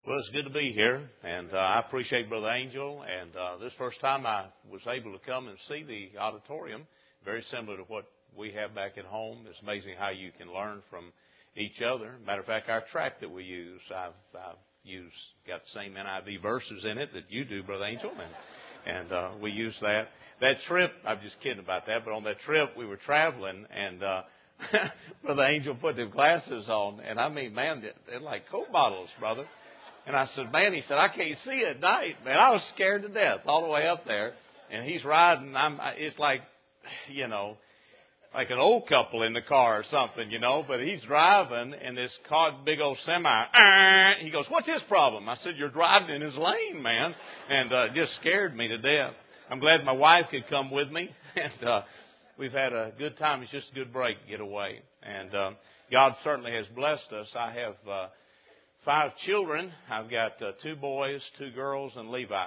Well, it's good to be here, and I appreciate Brother Angel. And this first time I was able to come and see the auditorium, very similar to what we have back at home. It's amazing how you can learn from each other. Matter of fact, our tract that we use, I've got the same NIV verses in it that you do, Brother Angel, and we use that. That trip, I'm just kidding about that, but on that trip we were traveling, and Brother Angel put them glasses on, and I mean, man, they're like Coke bottles, brother. And I said, man, he said, I can't see at night. Man, I was scared to death all the way up there. And he's riding. It's like, like an old couple in the car or something, But he's driving, and this big old semi, he goes, what's his problem? I said, you're driving in his lane, man. And it just scared me to death. I'm glad my wife could come with me. And we've had a good time. It's just a good break to get away. And God certainly has blessed us. I have 5 children. I've got 2 boys, 2 girls, and Levi.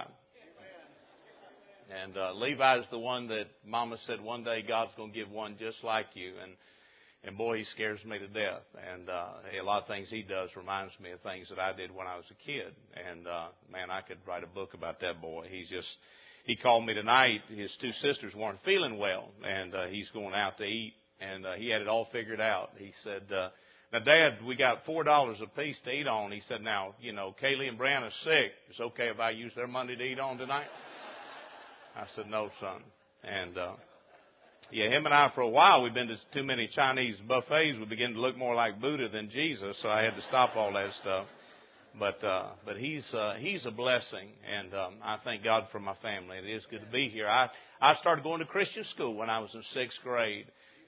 And Levi is the one that Mama said one day God's going to give one just like you. And boy, he scares me to death. And a lot of things he does reminds me of things that I did when I was a kid. And man, I could write a book about that boy. He called me tonight. His 2 sisters weren't feeling well, and he's going out to eat. And he had it all figured out. He said, now, Dad, we got $4 a piece to eat on. He said, now, Kaylee and Brianna's sick. It's okay if I use their money to eat on tonight? I said, no, son. And, him and I, for a while, we've been to too many Chinese buffets. We began to look more like Buddha than Jesus, so I had to stop all that stuff. But he's a blessing, and I thank God for my family. It is good to be here. I started going to Christian school when I was in 6th grade,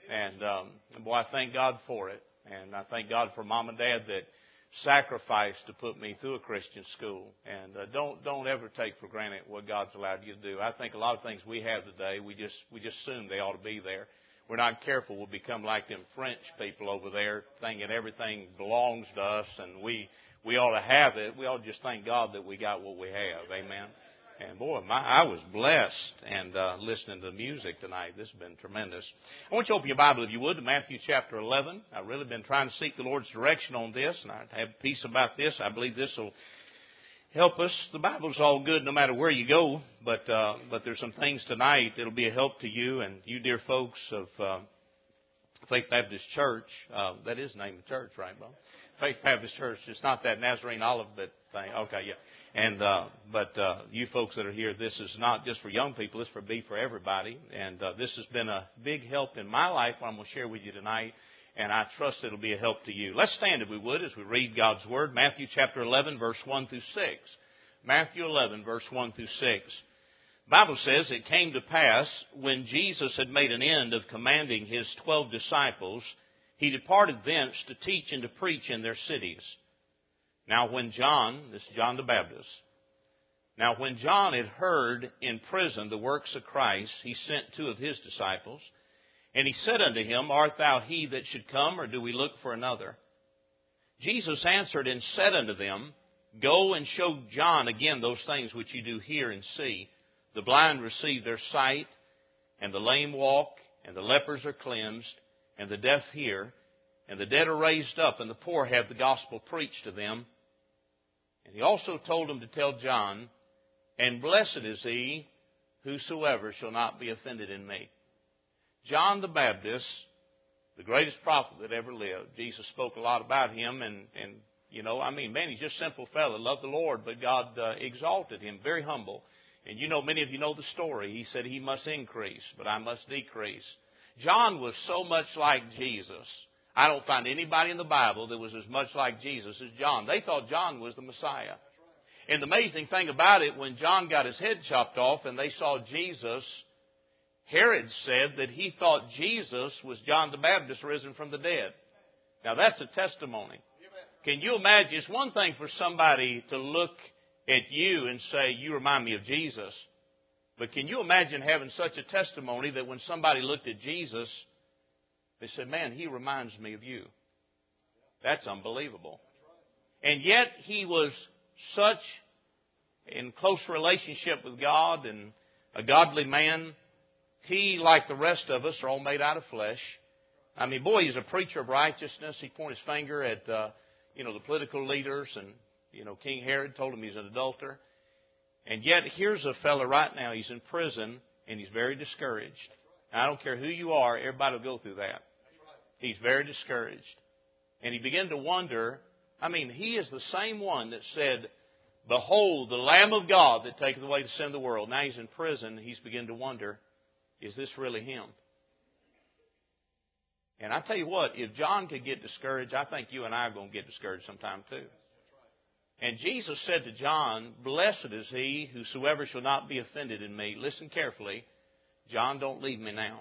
and boy, I thank God for it. And I thank God for Mom and Dad that sacrificed to put me through a Christian school. And don't ever take for granted what God's allowed you to do. I think a lot of things we have today, we just assume they ought to be there. We're not careful, we'll become like them French people over there, thinking everything belongs to us and we ought to have it. We ought to just thank God that we got what we have. Amen. And boy, I was blessed and listening to the music tonight. This has been tremendous. I want you to open your Bible, if you would, to Matthew chapter 11. I've really been trying to seek the Lord's direction on this, and I have peace about this. I believe this will help us. The Bible's all good no matter where you go, but there's some things tonight that'll be a help to you and you, dear folks of Faith Baptist Church. That is the name of the church, right, Bob? Faith Baptist Church. It's not that Nazarene Olive thing. Okay, yeah. And but you folks that are here, this is not just for young people. This is for everybody. And this has been a big help in my life, what I'm going to share with you tonight. And I trust it'll be a help to you. Let's stand, if we would, as we read God's Word. Matthew chapter 11, verse 1 through 6. Matthew 11, verse 1 through 6. The Bible says, it came to pass, when Jesus had made an end of commanding his 12 disciples, he departed thence to teach and to preach in their cities. Now when John, this is John the Baptist, now when John had heard in prison the works of Christ, he sent 2 of his disciples, and he said unto him, art thou he that should come, or do we look for another? Jesus answered and said unto them, go and show John again those things which you do hear and see. The blind receive their sight, and the lame walk, and the lepers are cleansed, and the deaf hear, and the dead are raised up, and the poor have the gospel preached to them. And he also told them to tell John, and blessed is he whosoever shall not be offended in me. John the Baptist, the greatest prophet that ever lived. Jesus spoke a lot about him, and he's just a simple fellow, loved the Lord, but God exalted him, very humble. And many of you know the story. He said he must increase, but I must decrease. John was so much like Jesus. I don't find anybody in the Bible that was as much like Jesus as John. They thought John was the Messiah. And the amazing thing about it, when John got his head chopped off and they saw Jesus, Herod said that he thought Jesus was John the Baptist risen from the dead. Now that's a testimony. Can you imagine? It's one thing for somebody to look at you and say, you remind me of Jesus. But can you imagine having such a testimony that when somebody looked at Jesus, they said, man, he reminds me of you. That's unbelievable. And yet he was such in close relationship with God and a godly man. He, like the rest of us, are all made out of flesh. I mean, boy, he's a preacher of righteousness. He pointed his finger at, the political leaders and, King Herod told him he's an adulterer. And yet, here's a fellow right now, he's in prison, and he's very discouraged. Now, I don't care who you are, everybody will go through that. He's very discouraged. And he began to wonder, he is the same one that said, "Behold, the Lamb of God that taketh away the sin of the world." Now he's in prison, he's beginning to wonder, is this really him? And I tell you what, if John could get discouraged, I think you and I are going to get discouraged sometime too. And Jesus said to John, "Blessed is he whosoever shall not be offended in me." Listen carefully. John, don't leave me now.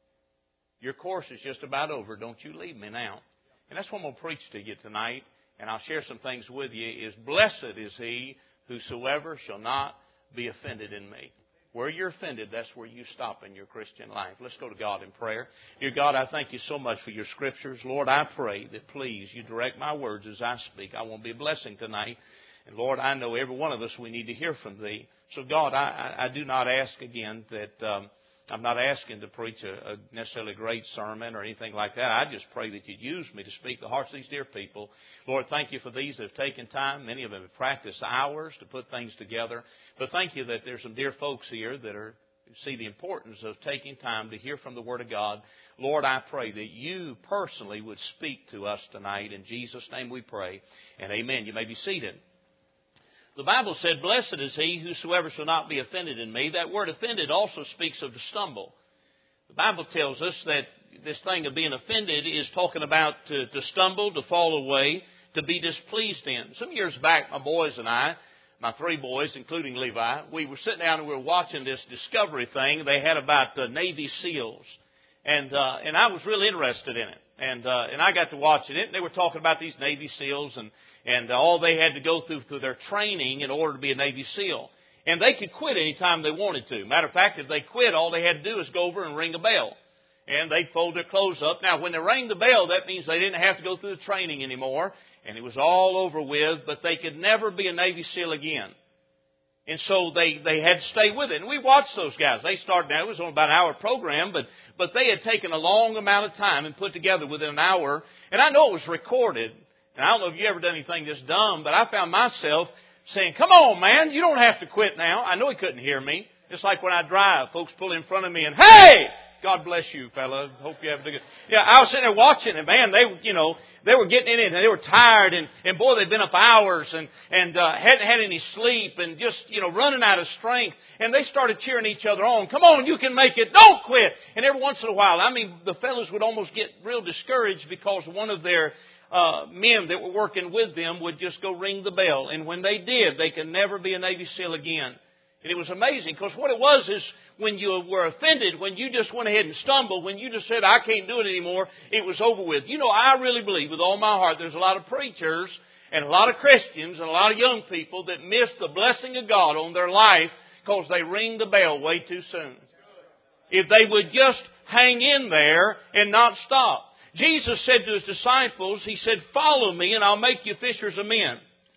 Your course is just about over. Don't you leave me now. And that's what I'm going to preach to you tonight. And I'll share some things with you. Is blessed is he whosoever shall not be offended in me. Where you're offended, that's where you stop in your Christian life. Let's go to God in prayer. Dear God, I thank you so much for your Scriptures. Lord, I pray that please you direct my words as I speak. I want to be a blessing tonight. And Lord, I know every one of us, we need to hear from Thee. So God, I do not ask again that I'm not asking to preach a necessarily great sermon or anything like that. I just pray that You'd use me to speak the hearts of these dear people. Lord, thank You for these that have taken time. Many of them have practiced hours to put things together. But thank You that there's some dear folks here that see the importance of taking time to hear from the Word of God. Lord, I pray that You personally would speak to us tonight. In Jesus' name we pray. And amen. You may be seated. The Bible said, "Blessed is he whosoever shall not be offended in me." That word offended also speaks of to stumble. The Bible tells us that this thing of being offended is talking about to stumble, to fall away, to be displeased in. Some years back, my boys and I, my 3 boys, including Levi, we were sitting down and we were watching this Discovery thing. They had about Navy SEALs. And I was really interested in it. And I got to watching it. And they were talking about these Navy SEALs and all they had to go through their training in order to be a Navy SEAL. And they could quit any time they wanted to. Matter of fact, if they quit, all they had to do was go over and ring a bell. And they'd fold their clothes up. Now, when they rang the bell, that means they didn't have to go through the training anymore. And it was all over with, but they could never be a Navy SEAL again. And so they had to stay with it. And we watched those guys. They started out, it was only about an hour program, but they had taken a long amount of time and put together within an hour. And I know it was recorded. And I don't know if you ever done anything this dumb, but I found myself saying, "Come on, man, you don't have to quit now." I know he couldn't hear me. Just like when I drive, folks pull in front of me and, "Hey! God bless you, fella. Hope you have a good..." Yeah, I was sitting there watching and man, they were getting in it and they were tired and boy, they'd been up hours and hadn't had any sleep and just, running out of strength. And they started cheering each other on. "Come on, you can make it. Don't quit." And every once in a while, the fellows would almost get real discouraged because one of their men that were working with them would just go ring the bell. And when they did, they could never be a Navy SEAL again. And it was amazing because what it was is when you were offended, when you just went ahead and stumbled, when you just said, "I can't do it anymore," it was over with. I really believe with all my heart there's a lot of preachers and a lot of Christians and a lot of young people that miss the blessing of God on their life because they ring the bell way too soon. If they would just hang in there and not stop. Jesus said to His disciples, He said, "Follow me and I'll make you fishers of men."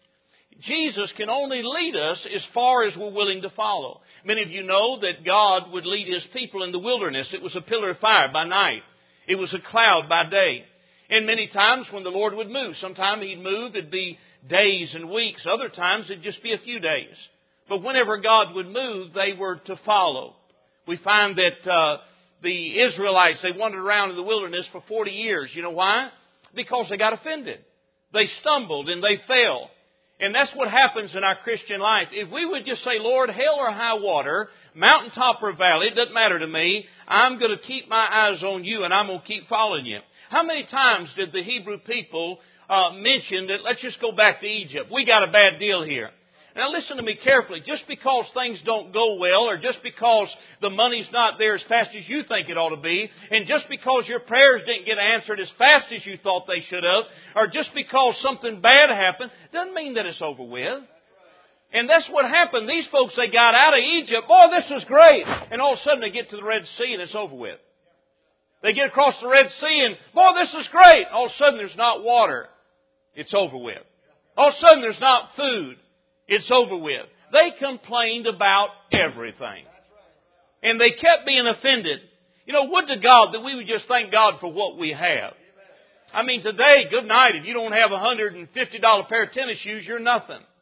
Jesus can only lead us as far as we're willing to follow. Many of you know that God would lead His people in the wilderness. It was a pillar of fire by night. It was a cloud by day. And many times when the Lord would move, sometimes He'd move, it'd be days and weeks. Other times it'd just be a few days. But whenever God would move, they were to follow. We find that the Israelites, they wandered around in the wilderness for 40 years. You know why? Because they got offended. They stumbled and they fell. And that's what happens in our Christian life. If we would just say, "Lord, hell or high water, mountaintop or valley, it doesn't matter to me. I'm going to keep my eyes on You and I'm going to keep following You." How many times did the Hebrew people mention that let's just go back to Egypt? We got a bad deal here. Now listen to me carefully. Just because things don't go well or just because the money's not there as fast as you think it ought to be and just because your prayers didn't get answered as fast as you thought they should have or just because something bad happened doesn't mean that it's over with. And that's what happened. These folks, they got out of Egypt. Boy, this was great. And all of a sudden they get to the Red Sea and it's over with. They get across the Red Sea and boy, this is great. All of a sudden there's not water. It's over with. All of a sudden there's not food. It's over with. They complained about everything. And they kept being offended. Would to God that we would just thank God for what we have. Today, good night. If you don't have a $150 pair of tennis shoes, you're nothing.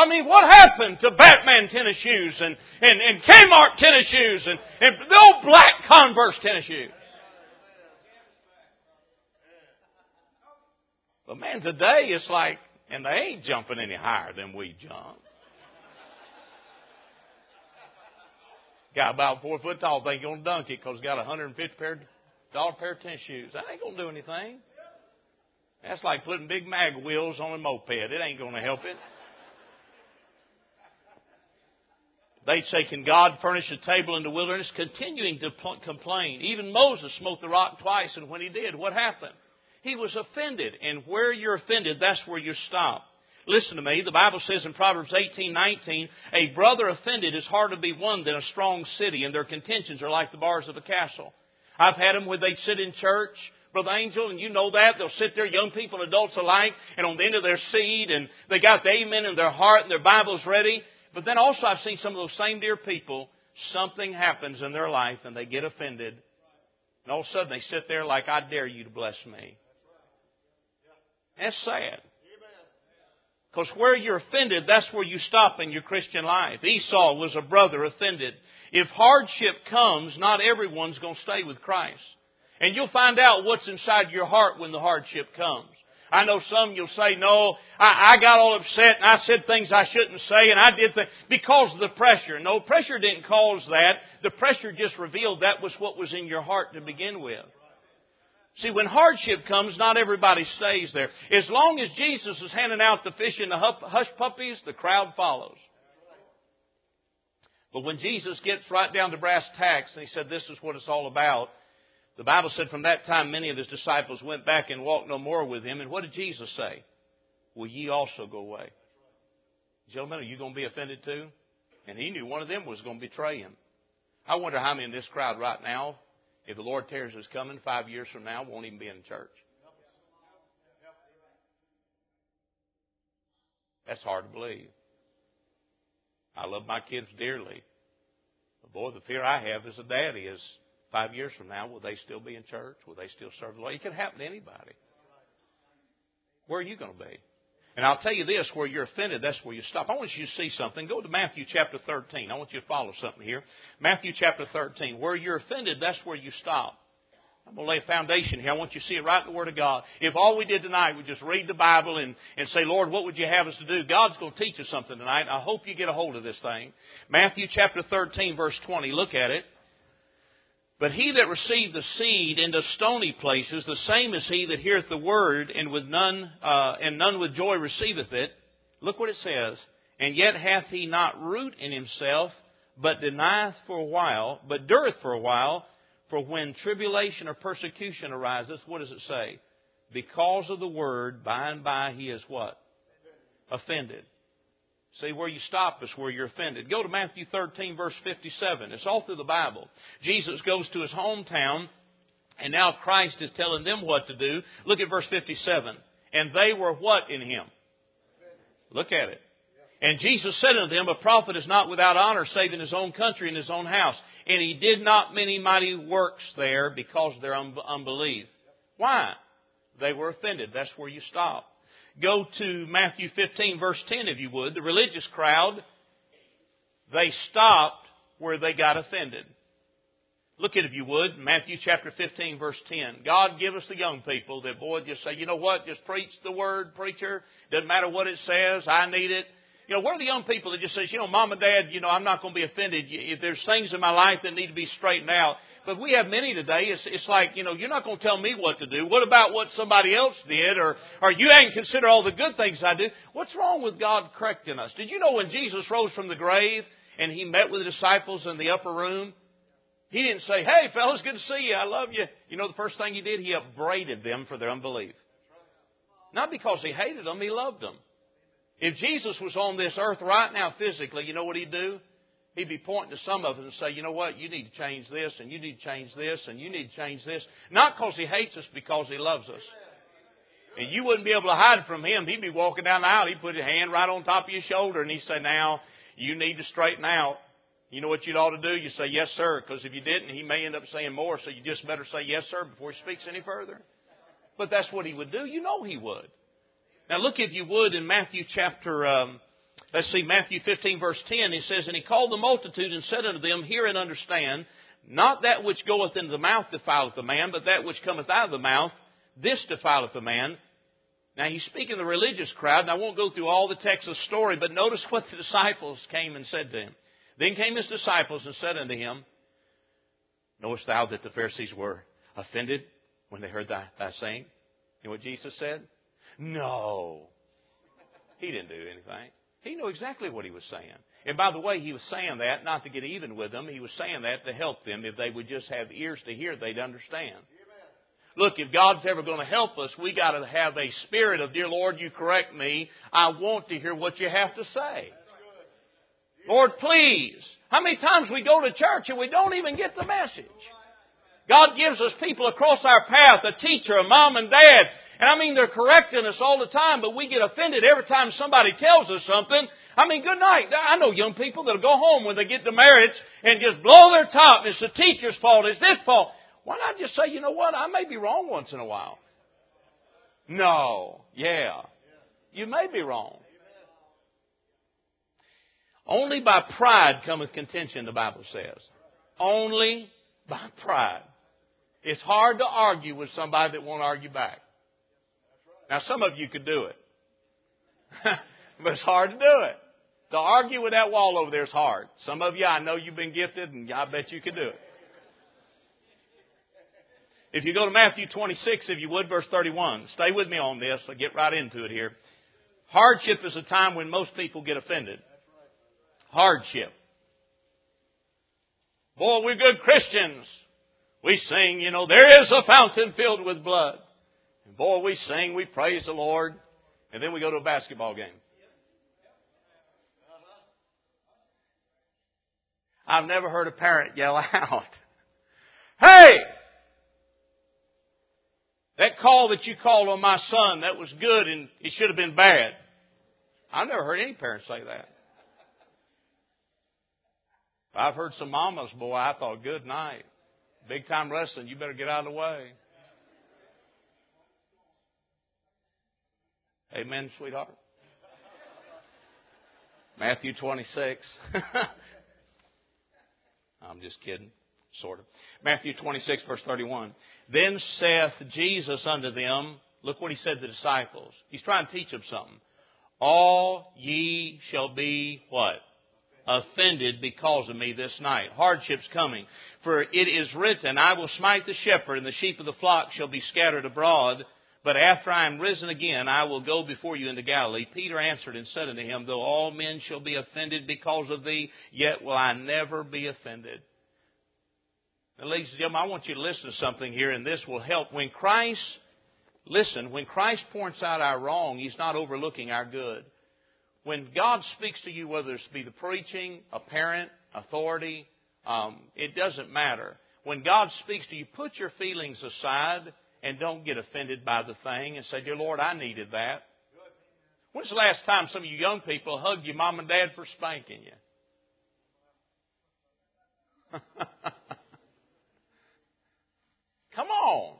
I mean, what happened to Batman tennis shoes and Kmart tennis shoes and the old black Converse tennis shoes? But man, today it's like, and they ain't jumping any higher than we jump. Guy about 4 foot tall think he's going to dunk it because he's got a $150 pair of tennis shoes. That ain't going to do anything. That's like putting big mag wheels on a moped. It ain't going to help it. They'd say, can God furnish a table in the wilderness? Continuing to complain. Even Moses smote the rock twice, and when he did, what happened? He was offended. And where you're offended, that's where you stop. Listen to me. The Bible says in Proverbs 18:19, a brother offended is harder to be won than a strong city, and their contentions are like the bars of a castle. I've had them where they'd sit in church, Brother Angel, and you know that. They'll sit there, young people and adults alike, and on the end of their seat, and they got the amen in their heart, and their Bible's ready. But then also I've seen some of those same dear people, something happens in their life, and they get offended. And all of a sudden they sit there like, I dare you to bless me. That's sad. Because where you're offended, that's where you stop in your Christian life. Esau was a brother offended. If hardship comes, not everyone's going to stay with Christ. And you'll find out what's inside your heart when the hardship comes. I know some you'll say, no, I got all upset and I said things I shouldn't say and I did things because of the pressure. No, pressure didn't cause that. The pressure just revealed that was what was in your heart to begin with. See, when hardship comes, not everybody stays there. As long as Jesus is handing out the fish and the hush puppies, the crowd follows. But when Jesus gets right down to brass tacks and He said, this is what it's all about, the Bible said from that time many of His disciples went back and walked no more with Him. And what did Jesus say? Will ye also go away? Gentlemen, are you going to be offended too? And He knew one of them was going to betray Him. I wonder how many in this crowd right now, if the Lord tarries His coming 5 years from now, won't even be in the church. That's hard to believe. I love my kids dearly. But boy, the fear I have as a daddy is 5 years from now, will they still be in church? Will they still serve the Lord? It can happen to anybody. Where are you going to be? And I'll tell you this, where you're offended, that's where you stop. I want you to see something. Go to Matthew chapter 13. I want you to follow something here. Matthew chapter 13. Where you're offended, that's where you stop. I'm going to lay a foundation here. I want you to see it right in the Word of God. If all we did tonight was just read the Bible and say, Lord, what would you have us to do? God's going to teach us something tonight. I hope you get a hold of this thing. Matthew chapter 13, verse 20. Look at it. But he that received the seed into stony places, the same is he that heareth the word, and none with joy receiveth it. Look what it says. And yet hath he not root in himself, but denieth for a while, but dureth for a while. For when tribulation or persecution arises, what does it say? Because of the word, by and by he is what? Offended. See, where you stop is where you're offended. Go to Matthew 13, verse 57. It's all through the Bible. Jesus goes to His hometown, and now Christ is telling them what to do. Look at verse 57. And they were what in Him? Look at it. And Jesus said unto them, a prophet is not without honor, save in his own country and his own house. And He did not many mighty works there because of their unbelief. Why? They were offended. That's where you stop. Go to Matthew 15, verse 10, if you would. The religious crowd, they stopped where they got offended. Look at it, if you would, Matthew chapter 15, verse 10. God give us the young people that, boy, just say, you know what, just preach the word, preacher. Doesn't matter what it says, I need it. You know, where are the young people that just says, you know, Mom and Dad, you know, I'm not going to be offended. If there's things in my life that need to be straightened out. But we have many today. It's like, you know, you're not going to tell me what to do. What about what somebody else did? Or you ain't consider all the good things I do. What's wrong with God correcting us? Did you know when Jesus rose from the grave and He met with the disciples in the upper room, He didn't say, hey, fellas, good to see you. I love you. You know the first thing He did? He upbraided them for their unbelief. Not because He hated them. He loved them. If Jesus was on this earth right now physically, you know what He'd do? He'd be pointing to some of us and say, you know what, you need to change this, and you need to change this, and you need to change this. Not because He hates us, because He loves us. And you wouldn't be able to hide from Him. He'd be walking down the aisle. He'd put His hand right on top of your shoulder, and He'd say, now, you need to straighten out. You know what you'd ought to do? You say, yes, sir, because if you didn't, He may end up saying more, so you just better say, yes, sir, before He speaks any further. But that's what He would do. You know He would. Now look, if you would, in Matthew chapter Let's see, Matthew 15, verse 10, it says, And He called the multitude and said unto them, Hear and understand, not that which goeth into the mouth defileth the man, but that which cometh out of the mouth, this defileth the man. Now He's speaking to the religious crowd, and I won't go through all the text of the story, but notice what the disciples came and said to Him. Then came His disciples and said unto Him, Knowest thou that the Pharisees were offended when they heard thy saying? You know what Jesus said? No. He didn't do anything. He knew exactly what He was saying. And by the way, He was saying that not to get even with them. He was saying that to help them. If they would just have ears to hear, they'd understand. Look, if God's ever going to help us, we got to have a spirit of, Dear Lord, you correct me. I want to hear what you have to say. Lord, please. How many times we go to church and we don't even get the message? God gives us people across our path, a teacher, a mom and dad. And I mean, they're correcting us all the time, but we get offended every time somebody tells us something. I mean, good night. I know young people that'll go home when they get demerits and just blow their top. It's the teacher's fault. It's this fault. Why not just say, you know what, I may be wrong once in a while. No. Yeah. You may be wrong. Only by pride cometh contention, the Bible says. Only by pride. It's hard to argue with somebody that won't argue back. Now, some of you could do it. But it's hard to do it. To argue with that wall over there is hard. Some of you, I know you've been gifted, and I bet you could do it. If you go to Matthew 26, if you would, verse 31. Stay with me on this. I'll get right into it here. Hardship is a time when most people get offended. Hardship. Boy, we're good Christians. We sing, you know, there is a fountain filled with blood. And boy, we sing, we praise the Lord. And then we go to a basketball game. I've never heard a parent yell out, Hey! That call that you called on my son, that was good and it should have been bad. I've never heard any parent say that. I've heard some mamas, boy, I thought, good night. Big time wrestling, you better get out of the way. Amen, sweetheart. Matthew 26. I'm just kidding, sort of. Matthew 26, verse 31. Then saith Jesus unto them, look what He said to the disciples. He's trying to teach them something. All ye shall be what? Offended because of me this night. Hardship's coming. For it is written, I will smite the shepherd, and the sheep of the flock shall be scattered abroad. But after I am risen again, I will go before you into Galilee. Peter answered and said unto him, Though all men shall be offended because of thee, yet will I never be offended. Now, ladies and gentlemen, I want you to listen to something here, and this will help. When Christ points out our wrong, He's not overlooking our good. When God speaks to you, whether it's be the preaching, a parent, authority, it doesn't matter. When God speaks to you, put your feelings aside and don't get offended by the thing and say, Dear Lord, I needed that. When's the last time some of you young people hugged your mom and dad for spanking you? Come on.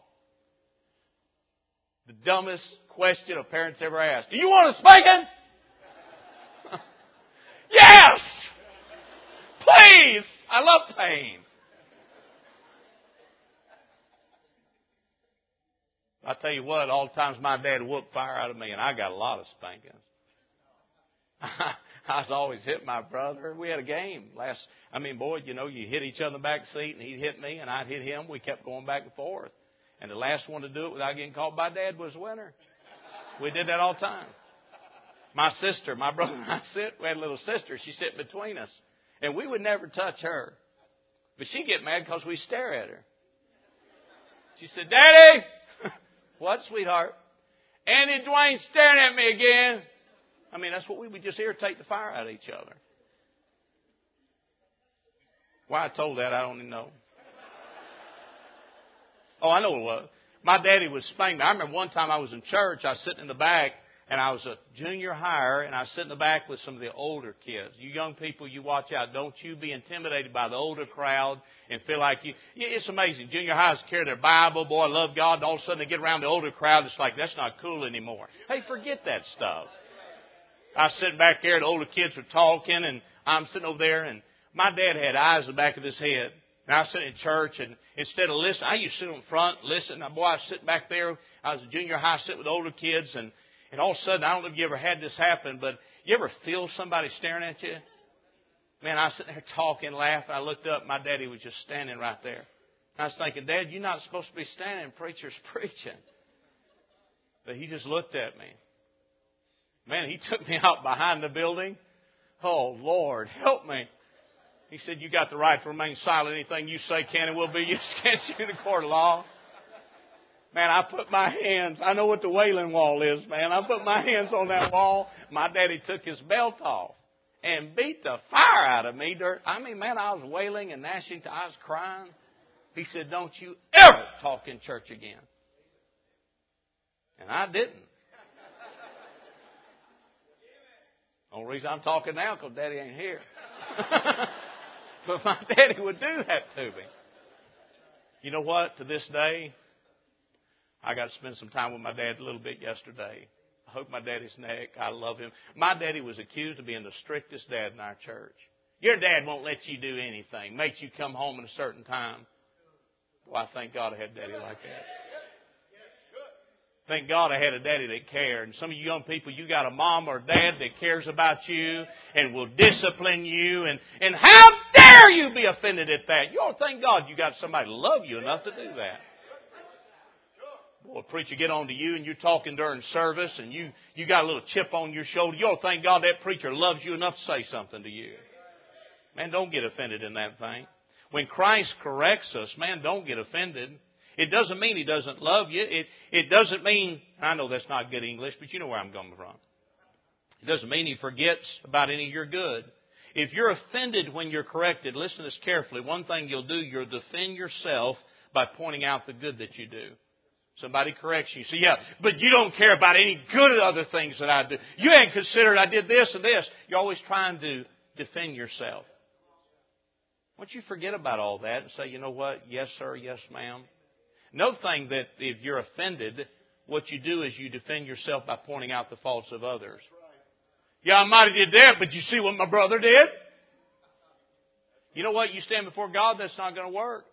The dumbest question a parent's ever asked. Do you want a spanking? Yes! Please! I love pain. I tell you what, all the times my dad whooped fire out of me, and I got a lot of spankings. I was always hitting my brother. We had a game you hit each other in the back seat, and he'd hit me, and I'd hit him. We kept going back and forth. And the last one to do it without getting caught by Dad was the winner. We did that all the time. My sister, my brother and I we had a little sister. She sit between us. And we would never touch her. But she'd get mad because we stare at her. She said, Daddy! What, sweetheart? Andy Dwayne's staring at me again. I mean, that's what we would just irritate the fire out of each other. Why I told that, I don't even know. Oh, I know what it was. My daddy would spank me. I remember one time I was in church. I was sitting in the back, and I was a junior higher, and I was sitting in the back with some of the older kids. You young people, you watch out. Don't you be intimidated by the older crowd and feel like you... It's amazing. Junior highs carry their Bible. Boy, I love God. And all of a sudden they get around the older crowd. It's like, that's not cool anymore. Hey, forget that stuff. I was sitting back there, the older kids were talking, and I'm sitting over there, and my dad had eyes in the back of his head. And I was sitting in church, and instead of listening, I used to sit on the front, listen. Now, boy, I was sitting back there. I was in junior high, sitting with older kids, and all of a sudden, I don't know if you ever had this happen, but you ever feel somebody staring at you? Man, I was sitting there talking, laughing. I looked up, my daddy was just standing right there. I was thinking, Dad, you're not supposed to be standing. Preacher's preaching. But he just looked at me. Man, he took me out behind the building. Oh, Lord, help me. He said, you got the right to remain silent. Anything you say can and will be used against you in the court of law. Man, I put my hands, I know what the wailing wall is, man. I put my hands on that wall. My daddy took his belt off and beat the fire out of me. I mean, man, I was wailing and gnashing. I was crying. He said, don't you ever talk in church again. And I didn't. Only reason I'm talking now because Daddy ain't here. But my daddy would do that to me. You know what? To this day, I got to spend some time with my dad a little bit yesterday. I hope my daddy's neck. I love him. My daddy was accused of being the strictest dad in our church. Your dad won't let you do anything. Makes you come home at a certain time. Well, I thank God I had a daddy like that. Thank God I had a daddy that cared. And some of you young people, you got a mom or dad that cares about you and will discipline you. And how dare you be offended at that? You ought to thank God you got somebody to love you enough to do that. Boy, a preacher get on to you and you're talking during service and you got a little chip on your shoulder. You ought to thank God that preacher loves you enough to say something to you. Man, don't get offended in that thing. When Christ corrects us, man, don't get offended. It doesn't mean He doesn't love you. It doesn't mean, I know that's not good English, but you know where I'm coming from. It doesn't mean He forgets about any of your good. If you're offended when you're corrected, listen to this carefully. One thing you'll do, you'll defend yourself by pointing out the good that you do. Somebody corrects you. You say, yeah, but you don't care about any good other things that I do. You ain't considered I did this and this. You're always trying to defend yourself. Why don't you forget about all that and say, you know what? Yes, sir. Yes, ma'am. Another thing that if you're offended, what you do is you defend yourself by pointing out the faults of others. Yeah, I might have did that, but you see what my brother did? You know what? You stand before God, that's not going to work.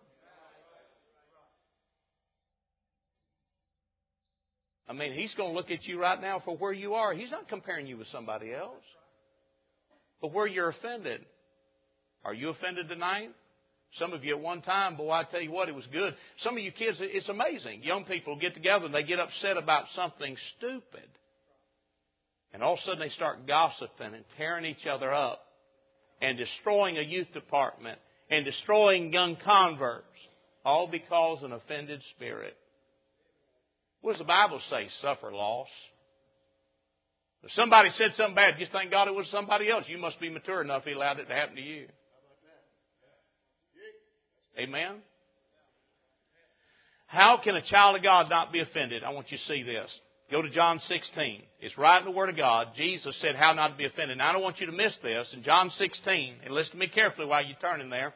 I mean, He's going to look at you right now for where you are. He's not comparing you with somebody else. But where you're offended. Are you offended tonight? Some of you at one time, boy, I tell you what, it was good. Some of you kids, it's amazing. Young people get together and they get upset about something stupid. And all of a sudden they start gossiping and tearing each other up and destroying a youth department and destroying young converts. All because of an offended spirit. What does the Bible say? Suffer loss. If somebody said something bad, just thank God it was somebody else. You must be mature enough He allowed it to happen to you. Amen? How can a child of God not be offended? I want you to see this. Go to John 16. It's right in the Word of God. Jesus said how not to be offended. Now, I don't want you to miss this. In John 16, and listen to me carefully while you're turning there.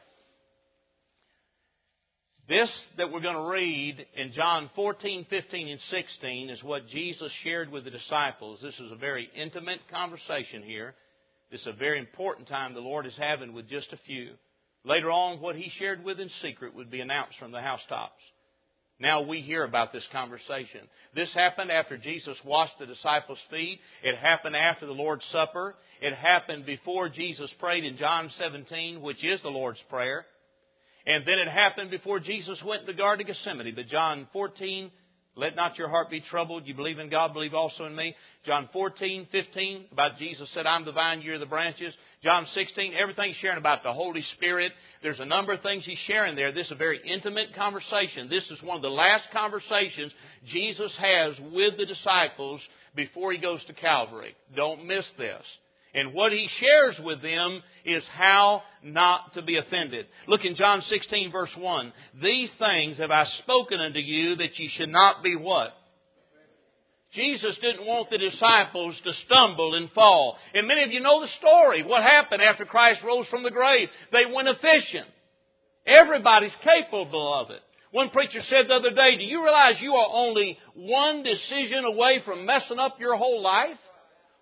This that we're going to read in John 14, 15, and 16 is what Jesus shared with the disciples. This is a very intimate conversation here. This is a very important time the Lord is having with just a few. Later on, what He shared with in secret would be announced from the housetops. Now we hear about this conversation. This happened after Jesus washed the disciples' feet. It happened after the Lord's Supper. It happened before Jesus prayed in John 17, which is the Lord's Prayer. And then it happened before Jesus went in the Garden of Gethsemane. But John 14, let not your heart be troubled. You believe in God, believe also in me. John 14, 15, about Jesus said, I'm the vine, you're the branches. John 16, everything's sharing about the Holy Spirit. There's a number of things He's sharing there. This is a very intimate conversation. This is one of the last conversations Jesus has with the disciples before He goes to Calvary. Don't miss this. And what He shares with them is how not to be offended. Look in John 16, verse 1. These things have I spoken unto you that ye should not be what? Jesus didn't want the disciples to stumble and fall. And many of you know the story. What happened after Christ rose from the grave? They went a-fishing. Everybody's capable of it. One preacher said the other day, do you realize you are only one decision away from messing up your whole life?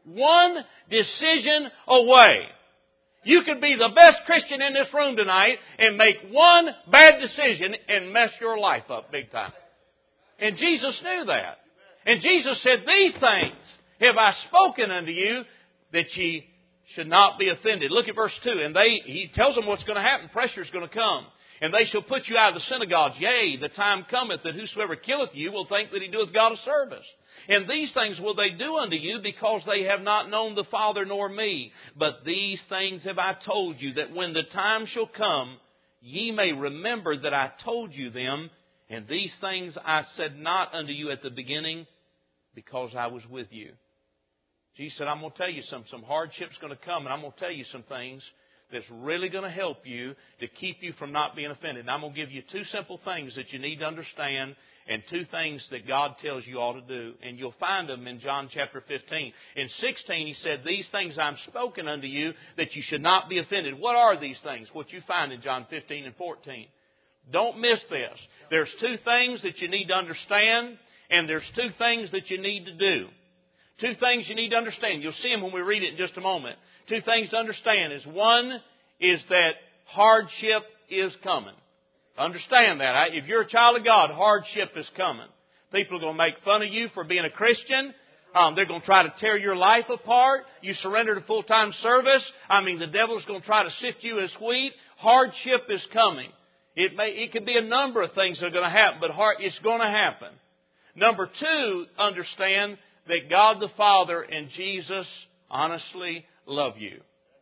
one decision away. You could be the best Christian in this room tonight and make one bad decision and mess your life up big time. And Jesus knew that. And Jesus said, these things have I spoken unto you, that ye should not be offended. Look at verse 2. And He tells them what's going to happen. Pressure is going to come. And they shall put you out of the synagogues. Yea, the time cometh that whosoever killeth you will think that he doeth God a service. And these things will they do unto you, because they have not known the Father nor me. But these things have I told you, that when the time shall come, ye may remember that I told you them. And these things I said not unto you at the beginning, because I was with you. Jesus said, I'm going to tell you some hardship's going to come, and I'm going to tell you some things that's really going to help you to keep you from not being offended. And I'm going to give you two simple things that you need to understand, and two things that God tells you ought to do. And you'll find them in John chapter 15. In 16, He said, these things I'm spoken unto you, that you should not be offended. What are these things? What you find in John 15 and 14. Don't miss this. There's two things that you need to understand, and there's two things that you need to do. Two things you need to understand. You'll see them when we read it in just a moment. Two things to understand is, one is that hardship is coming. Understand that. If you're a child of God, hardship is coming. People are going to make fun of you for being a Christian. They're going to try to tear your life apart. You surrender to full-time service. The devil is going to try to sift you as wheat. Hardship is coming. It could be a number of things that are going to happen, but it's going to happen. Number two, understand that God the Father and Jesus honestly love you.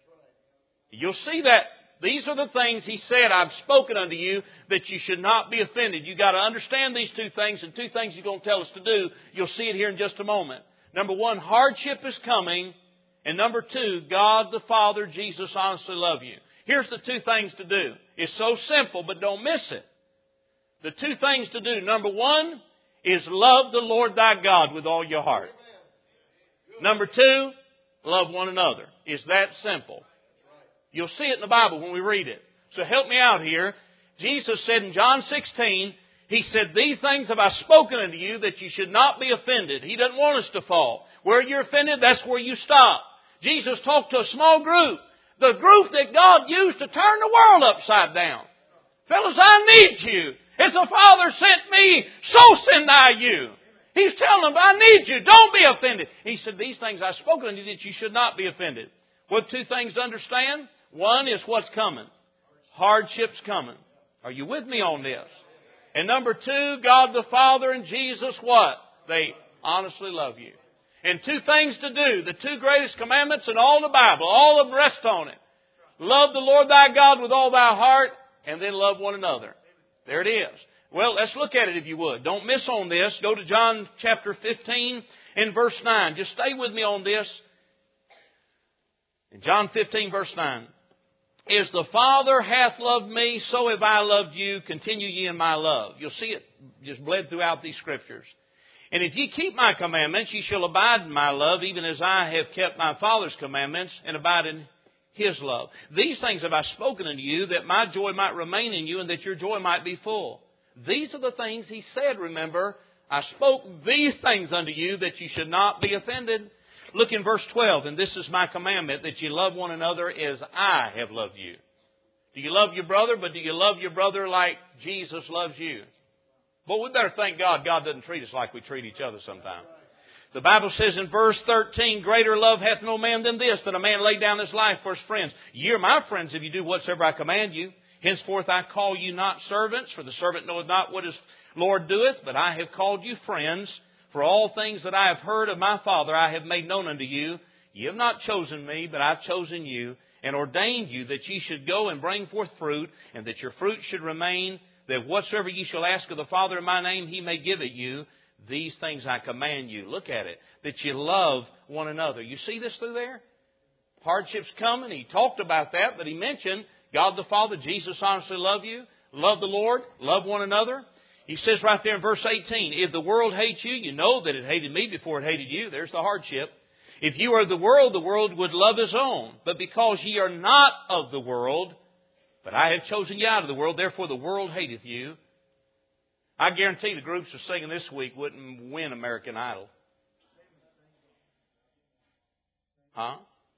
You'll see that. These are the things He said, I've spoken unto you, that you should not be offended. You've got to understand these two things, and two things He's going to tell us to do. You'll see it here in just a moment. Number one, hardship is coming. And number two, God the Father, Jesus honestly love you. Here's the two things to do. It's so simple, but don't miss it. The two things to do. Number one is love the Lord thy God with all your heart. Number two, love one another. It's that simple. You'll see it in the Bible when we read it. So help me out here. Jesus said in John 16, He said, these things have I spoken unto you, that you should not be offended. He doesn't want us to fall. Where you're offended, that's where you stop. Jesus talked to a small group. The group that God used to turn the world upside down. Fellas, I need you. As the Father sent me, so send I you. He's telling them, I need you. Don't be offended. He said, these things I've spoken unto you, that you should not be offended. What two things to understand? One is what's coming. Hardship's coming. Are you with me on this? And number two, God the Father and Jesus what? They honestly love you. And two things to do. The two greatest commandments in all the Bible. All of them rest on it. Love the Lord thy God with all thy heart, and then love one another. There it is. Well, let's look at it if you would. Don't miss on this. Go to John chapter 15 and verse 9. Just stay with me on this. In John 15 verse 9. As the Father hath loved me, so have I loved you. Continue ye in my love. You'll see it just bled throughout these scriptures. And if ye keep my commandments, ye shall abide in my love, even as I have kept my Father's commandments, and abide in His love. These things have I spoken unto you, that my joy might remain in you, and that your joy might be full. These are the things He said, remember. I spoke these things unto you, that you should not be offended. Look in verse 12, and this is my commandment, that you love one another as I have loved you. Do you love your brother, but do you love your brother like Jesus loves you? But we better thank God doesn't treat us like we treat each other sometimes. The Bible says in verse 13, greater love hath no man than this, that a man lay down his life for his friends. Ye are my friends if you do whatsoever I command you. Henceforth I call you not servants, for the servant knoweth not what his Lord doeth, but I have called you friends. For all things that I have heard of my Father I have made known unto you. Ye have not chosen me, but I have chosen you, and ordained you that ye should go and bring forth fruit, and that your fruit should remain, that whatsoever ye shall ask of the Father in my name, He may give it you. These things I command you. Look at it. That you love one another. You see this through there? Hardship's coming. He talked about that, but He mentioned God the Father, Jesus honestly love you. Love the Lord. Love one another. He says right there in verse 18, if the world hates you, you know that it hated me before it hated you. There's the hardship. If you are the world would love his own. But because ye are not of the world, but I have chosen you out of the world, therefore the world hateth you. I guarantee the groups are singing this week wouldn't win American Idol. Huh?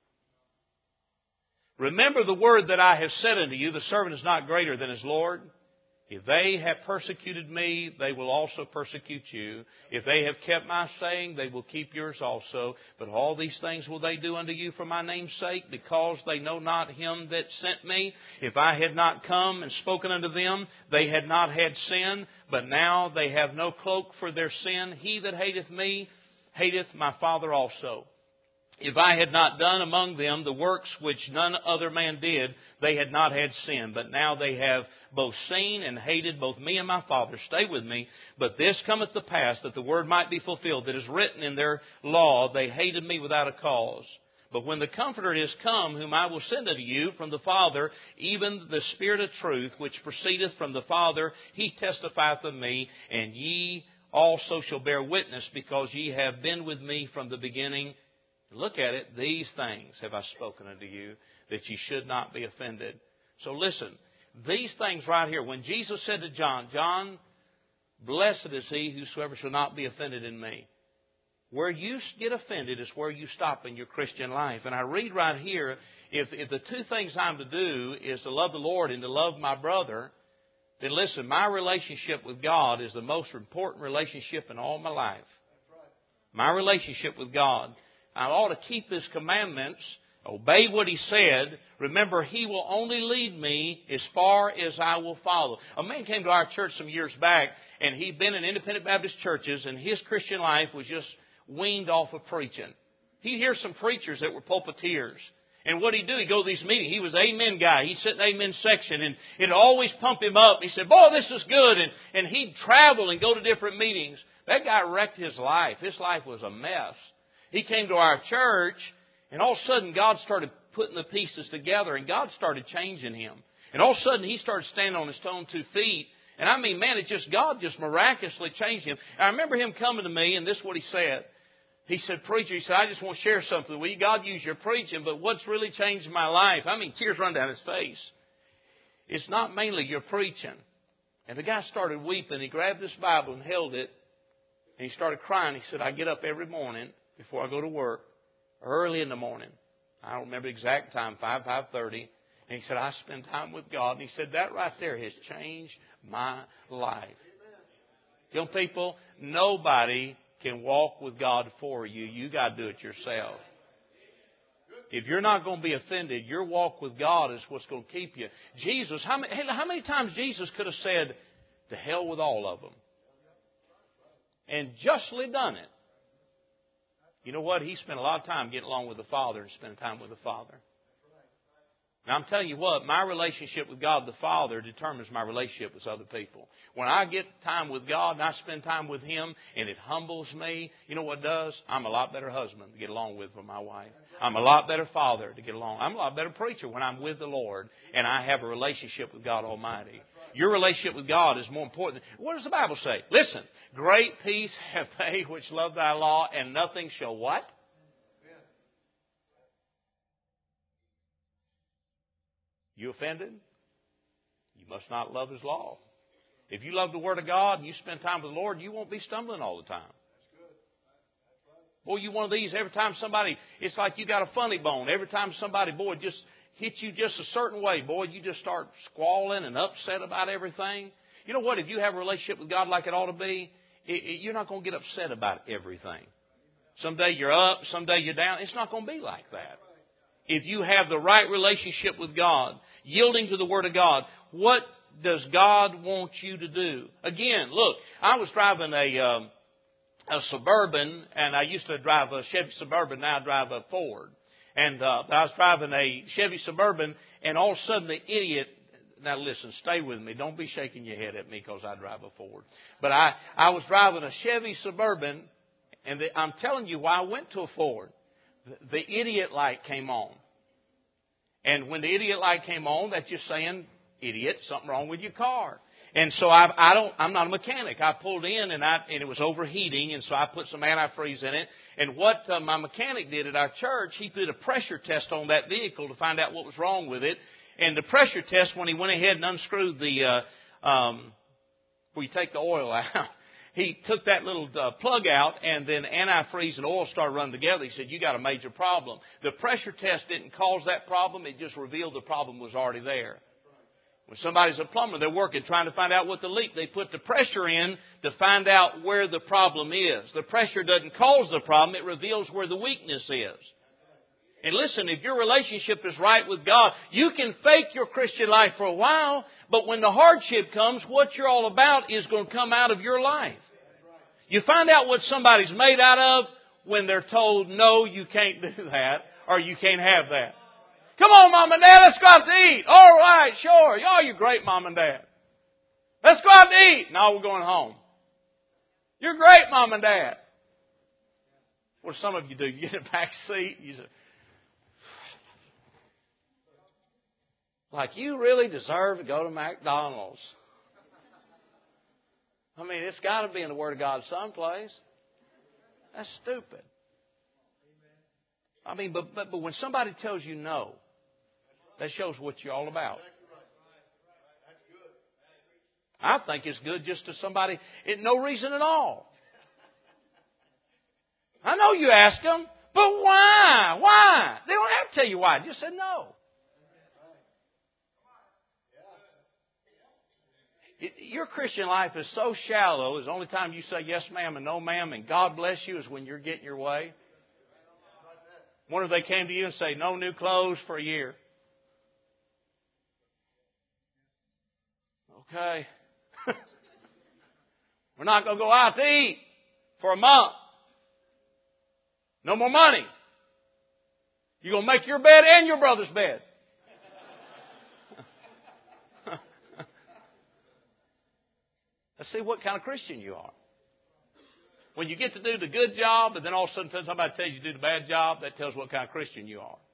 Remember the word that I have said unto you, the servant is not greater than his Lord. If they have persecuted me, they will also persecute you. If they have kept my saying, they will keep yours also. But all these things will they do unto you for my name's sake, because they know not him that sent me. If I had not come and spoken unto them, they had not had sin. But now they have no cloak for their sin. He that hateth me, hateth my Father also. If I had not done among them the works which none other man did, they had not had sin. But now they have both seen and hated both me and my Father. Stay with me. But this cometh to pass, that the word might be fulfilled, that is written in their law, they hated me without a cause. But when the Comforter is come, whom I will send unto you from the Father, even the Spirit of truth, which proceedeth from the Father, He testifieth of me, and ye also shall bear witness, because ye have been with me from the beginning. Look at it. These things have I spoken unto you, that ye should not be offended. So listen, these things right here, when Jesus said to John, John, blessed is he whosoever shall not be offended in me. Where you get offended is where you stop in your Christian life. And I read right here, if the two things I'm to do is to love the Lord and to love my brother, then listen, my relationship with God is the most important relationship in all my life. My relationship with God. I ought to keep His commandments, obey what He said. Remember, He will only lead me as far as I will follow. A man came to our church some years back, and he'd been in independent Baptist churches, and his Christian life was just weaned off of preaching. He'd hear some preachers that were pulpiteers. And what he'd do, he'd go to these meetings. He was an amen guy. He'd sit in the amen section, and it'd always pump him up. He said, boy, this is good. And he'd travel and go to different meetings. That guy wrecked his life. His life was a mess. He came to our church, and all of a sudden God started putting the pieces together, and God started changing him. And all of a sudden he started standing on his own 2 feet. And I mean, man, God just miraculously changed him. And I remember him coming to me, and this is what he said. He said, preacher, he said, I just want to share something with you. God used your preaching, but what's really changed my life? I mean, tears run down his face. It's not mainly your preaching. And the guy started weeping. He grabbed this Bible and held it, and he started crying. He said, I get up every morning before I go to work, early in the morning. I don't remember the exact time, 5:30. And he said, I spend time with God. And he said, that right there has changed my life. Young people, nobody can walk with God for you. You got to do it yourself. If you're not going to be offended, your walk with God is what's going to keep you. Jesus, how many times Jesus could have said, to hell with all of them? And justly done it. You know what? He spent a lot of time getting along with the Father and spending time with the Father. Now, I'm telling you what, my relationship with God the Father determines my relationship with other people. When I get time with God and I spend time with Him and it humbles me, you know what it does? I'm a lot better husband to get along with my wife. I'm a lot better father to get along. I'm a lot better preacher when I'm with the Lord and I have a relationship with God Almighty. Your relationship with God is more important. What does the Bible say? Listen, great peace have they which love thy law, and nothing shall what? You offended? You must not love His law. If you love the Word of God and you spend time with the Lord, you won't be stumbling all the time. Boy, you one of these, every time somebody, it's like you got a funny bone. Every time somebody, boy, just hits you just a certain way, boy, you just start squalling and upset about everything. You know what? If you have a relationship with God like it ought to be, you're not going to get upset about everything. Someday you're up, someday you're down. It's not going to be like that. If you have the right relationship with God, yielding to the Word of God, what does God want you to do? Again, look, I was driving a Suburban, and I used to drive a Chevy Suburban, now I drive a Ford. And I was driving a Chevy Suburban, and all of a sudden the idiot, now listen, stay with me. Don't be shaking your head at me because I drive a Ford. But I was driving a Chevy Suburban, and I'm telling you why I went to a Ford. The idiot light came on. And when the idiot light came on, that's just saying, idiot, something wrong with your car. And so I'm not a mechanic. I pulled in and it was overheating, and so I put some antifreeze in it. And what my mechanic did at our church, he did a pressure test on that vehicle to find out what was wrong with it. And the pressure test, when he went ahead and unscrewed the where you take the oil out, he took that little plug out, and then antifreeze and oil started running together. He said, you got a major problem. The pressure test didn't cause that problem. It just revealed the problem was already there. When somebody's a plumber, they're working, trying to find out what the leak. They put the pressure in to find out where the problem is. The pressure doesn't cause the problem. It reveals where the weakness is. And listen, if your relationship is right with God, you can fake your Christian life for a while, but when the hardship comes, what you're all about is going to come out of your life. You find out what somebody's made out of when they're told, no, you can't do that, or you can't have that. Come on, Mom and Dad, let's go out to eat. All right, sure. Oh, you're great, Mom and Dad. Let's go out to eat. No, we're going home. You're great, Mom and Dad. What do some of you do? You get in the back seat. You say, like, you really deserve to go to McDonald's. I mean, it's got to be in the Word of God someplace. That's stupid. I mean, but when somebody tells you no, that shows what you're all about. I think it's good just to somebody, no reason at all. I know you ask them, but why? Why? They don't have to tell you why. Just say no. Your Christian life is so shallow, the only time you say yes ma'am and no ma'am and God bless you is when you're getting your way. What if they came to you and say, no new clothes for a year? Okay. We're not going to go out to eat for a month. No more money. You're going to make your bed and your brother's bed. Let's see what kind of Christian you are. When you get to do the good job, and then all of a sudden somebody tells you to do the bad job, that tells what kind of Christian you are.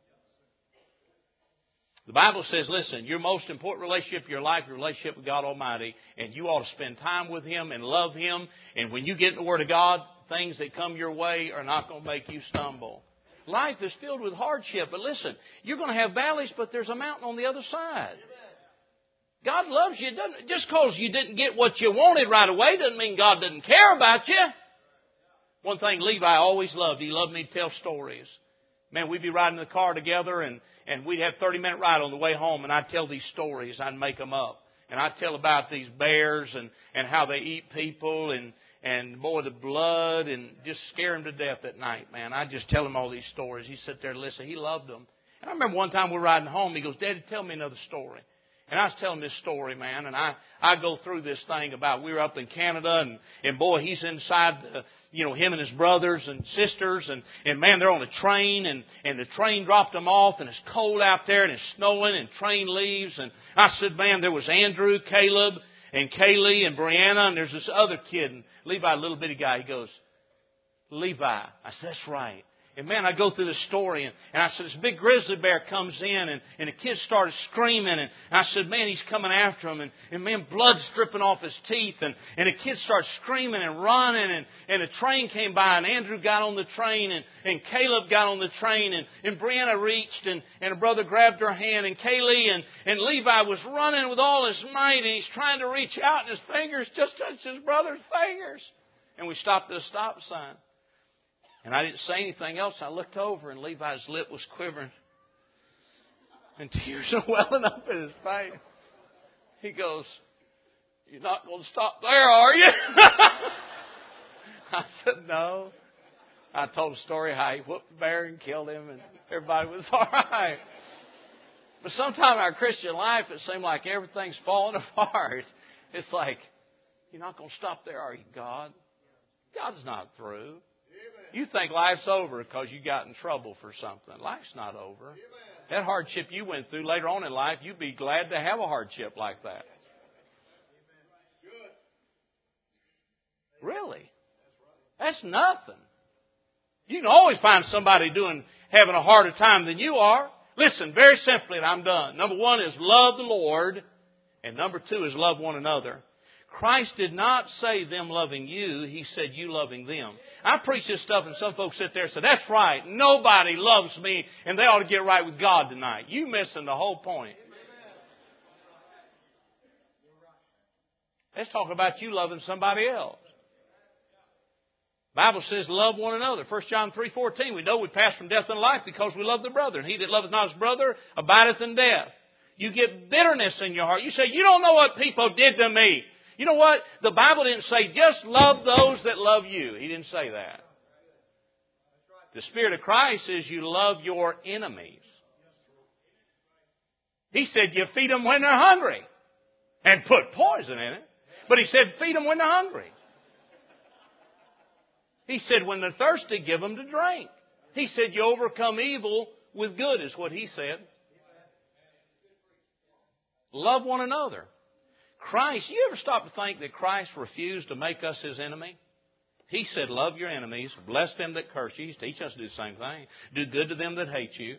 The Bible says, listen, your most important relationship in your life, your relationship with God Almighty, and you ought to spend time with Him and love Him. And when you get in the Word of God, things that come your way are not going to make you stumble. Life is filled with hardship, but listen, you're going to have valleys, but there's a mountain on the other side. God loves you. Just because you didn't get what you wanted right away doesn't mean God doesn't care about you. One thing Levi always loved, he loved me to tell stories. Man, we'd be riding in the car together and we'd have a 30-minute ride on the way home, and I'd tell these stories. I'd make them up. And I'd tell about these bears and how they eat people and boy, the blood, and just scare him to death at night, man. I'd just tell him all these stories. He'd sit there and listen. He loved them. And I remember one time we were riding home. He goes, Daddy, tell me another story. And I was telling this story, man, and I go through this thing about we were up in Canada, and boy, he's inside, him and his brothers and sisters, and man, they're on a train, and the train dropped them off, and it's cold out there, and it's snowing, and train leaves, and I said, man, there was Andrew, Caleb, and Kaylee, and Brianna, and there's this other kid, and Levi, a little bitty guy, he goes, Levi. I said, that's right. And man, I go through the story, and I said, this big grizzly bear comes in, and the kid started screaming, and I said, man, he's coming after him, and man, blood's dripping off his teeth, and the kid started screaming and running, and a train came by, and Andrew got on the train, and Caleb got on the train, and Brianna reached, and a brother grabbed her hand, and Kaylee and Levi was running with all his might, and he's trying to reach out, and his fingers just touched his brother's fingers. And we stopped at a stop sign. And I didn't say anything else. I looked over and Levi's lip was quivering. And tears are welling up in his face. He goes, you're not going to stop there, are you? I said, no. I told a story how he whooped the bear and killed him and everybody was all right. But sometimes in our Christian life, it seems like everything's falling apart. It's like, you're not going to stop there, are you, God? God's not through. You think life's over because you got in trouble for something. Life's not over. That hardship you went through later on in life, you'd be glad to have a hardship like that. Really? That's nothing. You can always find somebody having a harder time than you are. Listen, very simply, and I'm done. Number one is love the Lord, and number two is love one another. Christ did not say them loving you. He said you loving them. I preach this stuff and some folks sit there and say, that's right. Nobody loves me and they ought to get right with God tonight. You missing the whole point. Let's talk about you loving somebody else. The Bible says, love one another. 1 John 3:14, we know we pass from death unto life because we love the brother. And he that loveth not his brother abideth in death. You get bitterness in your heart. You say, you don't know what people did to me. You know what? The Bible didn't say, just love those that love you. He didn't say that. The Spirit of Christ says you love your enemies. He said you feed them when they're hungry. And put poison in it. But He said feed them when they're hungry. He said when they're thirsty, give them to drink. He said you overcome evil with good, is what He said. Love one another. Christ, you ever stop to think that Christ refused to make us His enemy? He said, love your enemies, bless them that curse you. He's teaching us to do the same thing. Do good to them that hate you.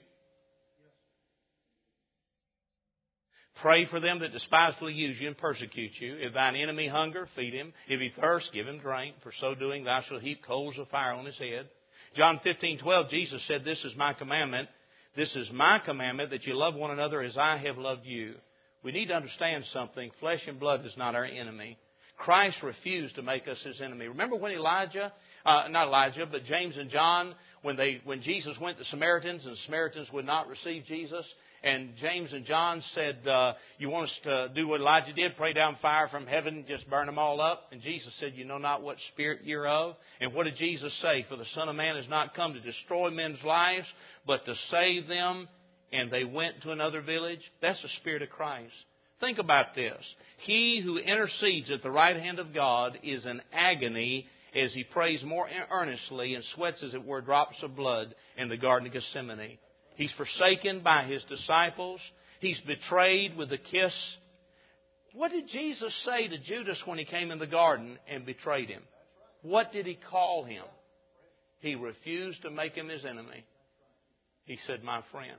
Pray for them that despisefully use you and persecute you. If thine enemy hunger, feed him. If he thirst, give him drink. For so doing, thou shalt heap coals of fire on his head. John 15:12, Jesus said, this is my commandment. This is my commandment, that you love one another as I have loved you. We need to understand something. Flesh and blood is not our enemy. Christ refused to make us His enemy. Remember when but James and John, when Jesus went to Samaritans, and the Samaritans would not receive Jesus, and James and John said, you want us to do what Elijah did, pray down fire from heaven, just burn them all up? And Jesus said, you know not what spirit you're of. And what did Jesus say? For the Son of Man has not come to destroy men's lives, but to save them. And they went to another village. That's the Spirit of Christ. Think about this. He who intercedes at the right hand of God is in agony as He prays more earnestly and sweats, as it were, drops of blood in the Garden of Gethsemane. He's forsaken by His disciples. He's betrayed with a kiss. What did Jesus say to Judas when he came in the garden and betrayed him? What did He call him? He refused to make him His enemy. He said, my friend.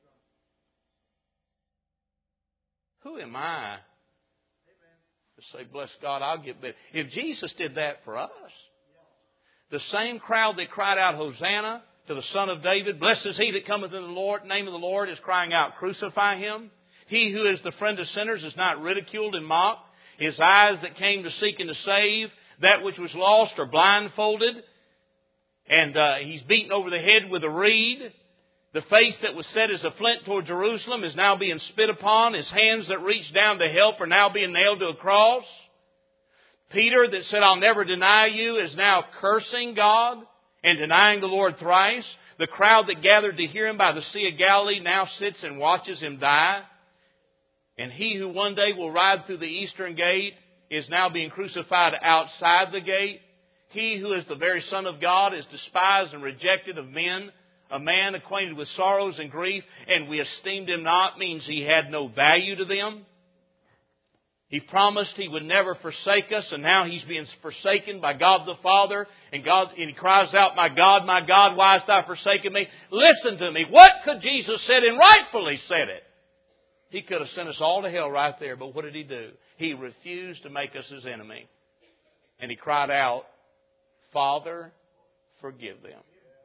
Who am I to say, bless God, I'll get better? If Jesus did that for us, the same crowd that cried out, Hosanna to the Son of David, blessed is He that cometh in the name of the Lord, is crying out, crucify Him. He who is the friend of sinners is not ridiculed and mocked. His eyes that came to seek and to save that which was lost are blindfolded. And He's beaten over the head with a reed. The face that was set as a flint toward Jerusalem is now being spit upon. His hands that reached down to help are now being nailed to a cross. Peter that said, I'll never deny you, is now cursing God and denying the Lord thrice. The crowd that gathered to hear Him by the Sea of Galilee now sits and watches Him die. And He who one day will ride through the eastern gate is now being crucified outside the gate. He who is the very Son of God is despised and rejected of men. A man acquainted with sorrows and grief, and we esteemed Him not, means He had no value to them. He promised He would never forsake us, and now He's being forsaken by God the Father. And He cries out, my God, why hast Thou forsaken me? Listen to me. What could Jesus said, and rightfully said it? He could have sent us all to hell right there, but what did He do? He refused to make us His enemy. And He cried out, Father, forgive them.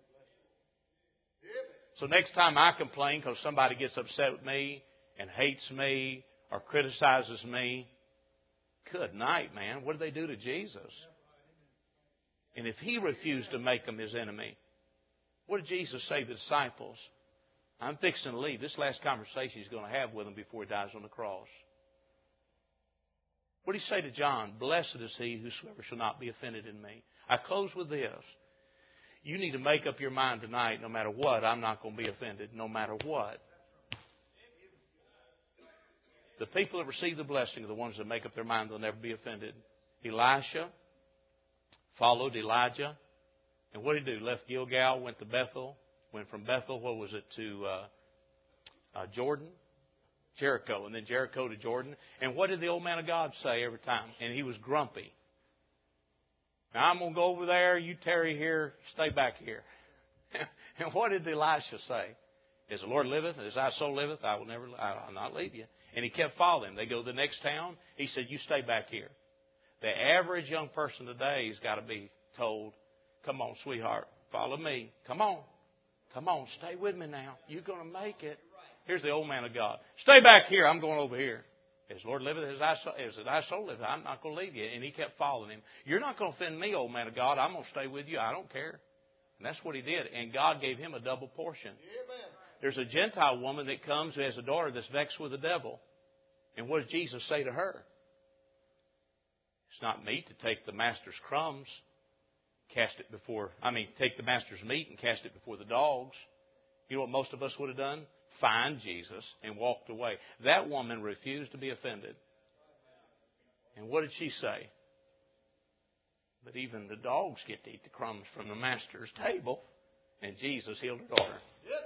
So next time I complain because somebody gets upset with me and hates me or criticizes me, good night, man. What did they do to Jesus? And if He refused to make them His enemy, what did Jesus say to the disciples? I'm fixing to leave. This last conversation He's going to have with them before He dies on the cross. What did He say to John? Blessed is he whosoever shall not be offended in me. I close with this. You need to make up your mind tonight, no matter what, I'm not going to be offended, no matter what. The people that receive the blessing are the ones that make up their mind they'll never be offended. Elisha followed Elijah. And what did he do? Left Gilgal, went to Bethel. Went from Bethel, to Jordan? Jericho. And then Jericho to Jordan. And what did the old man of God say every time? And he was grumpy. Now, I'm going to go over there. You tarry here. Stay back here. And what did Elisha say? As the Lord liveth, as thy soul liveth, I'll not leave you. And he kept following. They go to the next town. He said, you stay back here. The average young person today has got to be told, come on, sweetheart, follow me. Come on. Come on, stay with me now. You're going to make it. Here's the old man of God. Stay back here. I'm going over here. As Lord liveth, as thy soul liveth, I'm not going to leave you. And he kept following him. You're not going to offend me, old man of God. I'm going to stay with you. I don't care. And that's what he did. And God gave him a double portion. Amen. There's a Gentile woman that comes who has a daughter that's vexed with the devil. And what does Jesus say to her? It's not meet to take the master's crumbs, take the master's meat and cast it before the dogs. You know what most of us would have done? Find Jesus and walked away. That woman refused to be offended. And what did she say? But even the dogs get to eat the crumbs from the master's table. And Jesus healed her daughter.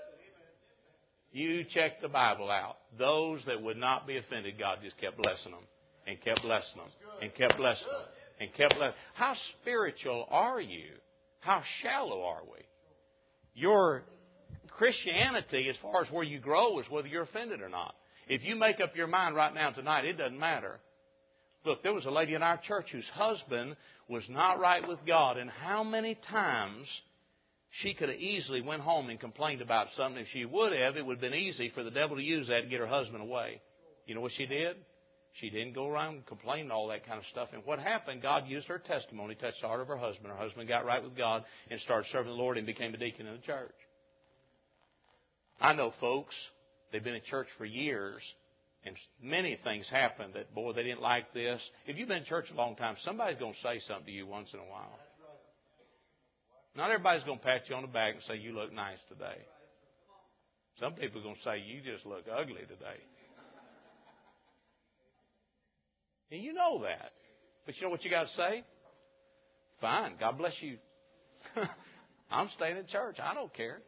You check the Bible out. Those that would not be offended, God just kept blessing them. And kept blessing them. And kept blessing them. And kept blessing them. How spiritual are you? How shallow are we? Your Christianity, as far as where you grow, is whether you're offended or not. If you make up your mind right now tonight, it doesn't matter. Look, there was a lady in our church whose husband was not right with God. And how many times she could have easily went home and complained about something. If she would have, it would have been easy for the devil to use that to get her husband away. You know what she did? She didn't go around complaining all that kind of stuff. And what happened, God used her testimony, touched the heart of her husband. Her husband got right with God and started serving the Lord and became a deacon in the church. I know folks, they've been in church for years, and many things happen that, boy, they didn't like this. If you've been in church a long time, somebody's going to say something to you once in a while. Not everybody's going to pat you on the back and say, you look nice today. Some people are going to say, you just look ugly today. And you know that. But you know what you got to say? Fine, God bless you. I'm staying in church. I don't care.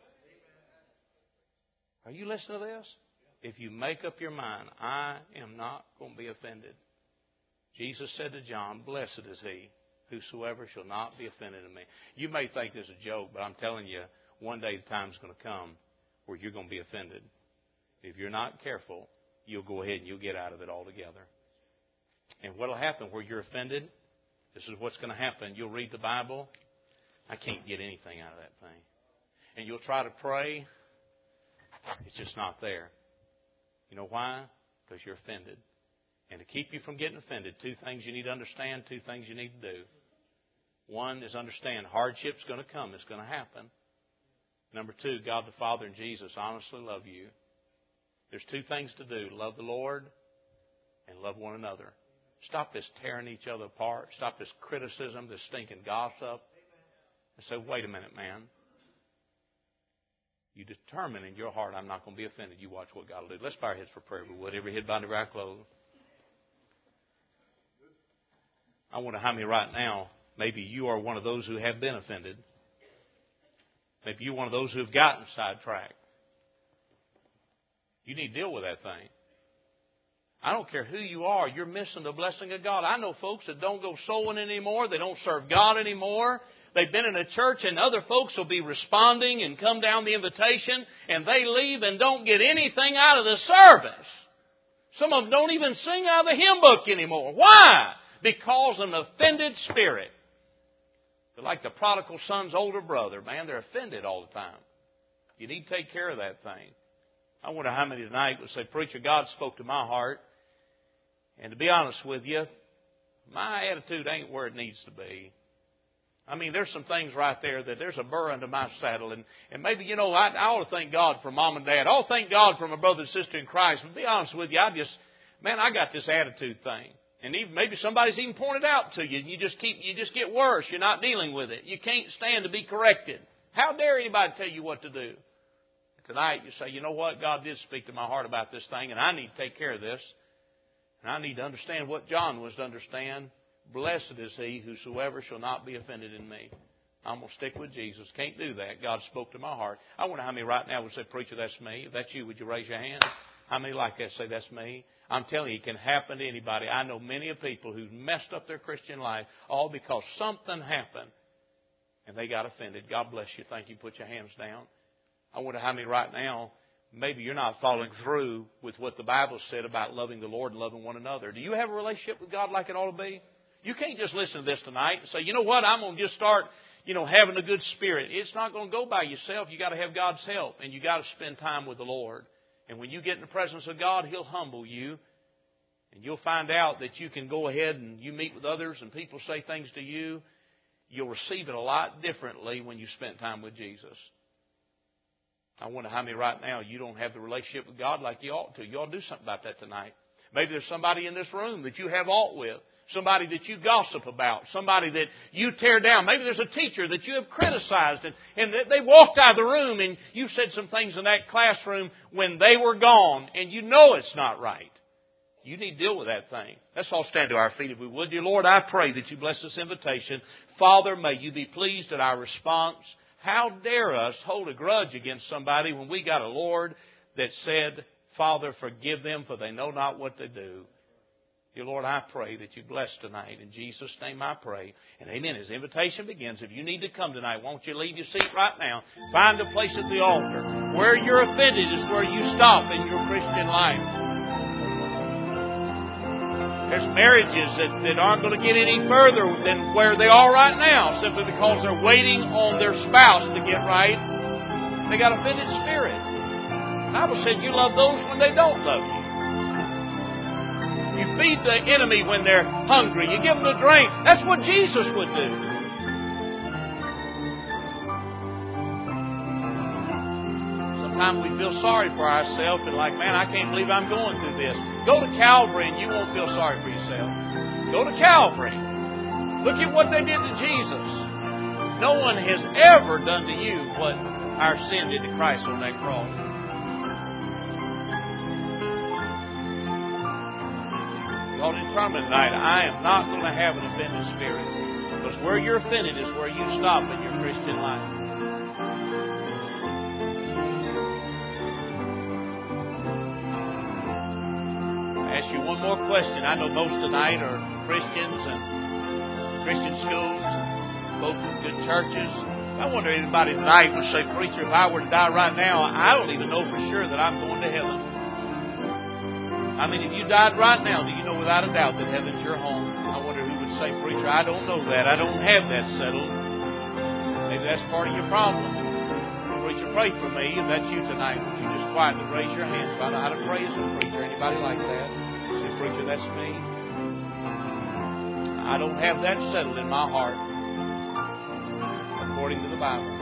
Are you listening to this? If you make up your mind, I am not going to be offended. Jesus said to John, blessed is he whosoever shall not be offended in me. You may think this is a joke, but I'm telling you, one day the time's going to come where you're going to be offended. If you're not careful, you'll go ahead and you'll get out of it altogether. And what will happen where you're offended, this is what's going to happen. You'll read the Bible. I can't get anything out of that thing. And you'll try to pray. It's just not there. You know why? Because you're offended. And to keep you from getting offended, two things you need to understand, two things you need to do. One is understand hardship's going to come. It's going to happen. Number two, God the Father and Jesus honestly love you. There's two things to do. Love the Lord and love one another. Stop this tearing each other apart. Stop this criticism, this stinking gossip. And say, wait a minute, man. You determine in your heart, I'm not going to be offended. You watch what God will do. Let's bow our heads for prayer, if we would. Every head bowed, every eye closed. I wonder how many right now, maybe you are one of those who have been offended. Maybe you're one of those who have gotten sidetracked. You need to deal with that thing. I don't care who you are, you're missing the blessing of God. I know folks that don't go sowing anymore. They don't serve God anymore. They've been in a church and other folks will be responding and come down the invitation and they leave and don't get anything out of the service. Some of them don't even sing out of the hymn book anymore. Why? Because of an offended spirit. They're like the prodigal son's older brother. Man, they're offended all the time. You need to take care of that thing. I wonder how many tonight would say, Preacher, God spoke to my heart. And to be honest with you, my attitude ain't where it needs to be. I mean, there's some things right there that there's a burr under my saddle. And maybe, I ought to thank God for Mom and Dad. I ought to thank God for my brother and sister in Christ. But to be honest with you, I got this attitude thing. And even maybe somebody's even pointed out to you. And you just get worse. You're not dealing with it. You can't stand to be corrected. How dare anybody tell you what to do? Tonight you say, you know what? God did speak to my heart about this thing and I need to take care of this. And I need to understand what John was to understand. Blessed is he whosoever shall not be offended in me. I'm going to stick with Jesus. Can't do that. God spoke to my heart. I wonder how many right now would say, Preacher, that's me. If that's you, would you raise your hand? How many like that say, that's me? I'm telling you, it can happen to anybody. I know many of people who've messed up their Christian life all because something happened and they got offended. God bless you. Thank you. Put your hands down. I wonder how many right now, maybe you're not following through with what the Bible said about loving the Lord and loving one another. Do you have a relationship with God like it ought to be? You can't just listen to this tonight and say, you know what, I'm going to just start, having a good spirit. It's not going to go by yourself. You got to have God's help and you got to spend time with the Lord. And when you get in the presence of God, He'll humble you And you'll find out that you can go ahead and you meet with others and people say things to you. You'll receive it a lot differently when you spend time with Jesus. I wonder how many right now you don't have the relationship with God like you ought to. You ought to do something about that tonight. Maybe there's somebody in this room that you have aught with. Somebody that you gossip about. Somebody that you tear down. Maybe there's a teacher that you have criticized and they walked out of the room and you said some things in that classroom when they were gone and you know it's not right. You need to deal with that thing. Let's all stand to our feet if we would. Dear Lord, I pray that you bless this invitation. Father, may you be pleased at our response. How dare us hold a grudge against somebody when we got a Lord that said, Father, forgive them for they know not what they do. Dear Lord, I pray that you bless tonight. In Jesus' name I pray. And amen. As the invitation begins, if you need to come tonight, won't you leave your seat right now? Find a place at the altar. Where you're offended is where you stop in your Christian life. There's marriages that aren't going to get any further than where they are right now simply because they're waiting on their spouse to get right. They got offended spirit. The Bible said you love those when they don't love you. You feed the enemy when they're hungry. You give them a drink. That's what Jesus would do. Sometimes we feel sorry for ourselves and like, man, I can't believe I'm going through this. Go to Calvary and you won't feel sorry for yourself. Go to Calvary. Look at what they did to Jesus. No one has ever done to you what our sin did to Christ on that cross. God, determined tonight, I am not going to have an offended spirit. Because where you're offended is where you stop in your Christian life. I ask you one more question. I know most tonight are Christians and Christian schools, folks in good churches. I wonder if anybody tonight would say, preacher, if I were to die right now, I don't even know for sure that I'm going to heaven. I mean, if you died right now, do you know without a doubt that heaven's your home? I wonder who would say, preacher, I don't know that. I don't have that settled. Maybe that's part of your problem. Preacher, pray for me. If that's you tonight, would you just quietly raise your hands? I know how to pray as a preacher. Anybody like that? Say, preacher, that's me. I don't have that settled in my heart according to the Bible.